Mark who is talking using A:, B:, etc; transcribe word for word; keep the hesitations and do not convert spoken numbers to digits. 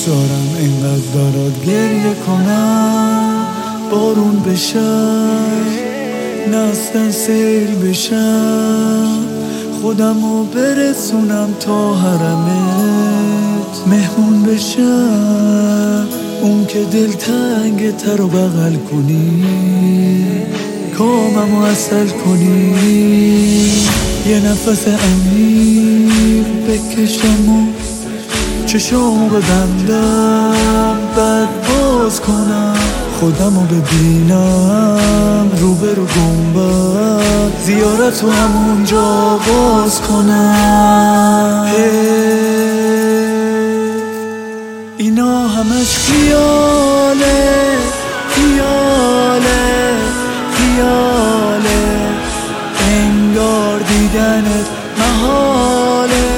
A: دارم اینقدر برات گریه کنم، بارون بشم نستن سیل بشم، خودمو برسونم تا حرمت مهمون بشم، اون که دلتنگ تر و بغل کنی، کاممو اصل کنی، یه نفس عمیق بکشم و چشامو ببندم، بعد باز کنم خودمو ببینم روبرو گنبد، زیارتو همونجا باز کنم. اینا همش خیاله خیاله خیاله، انگار دیدنت محاله،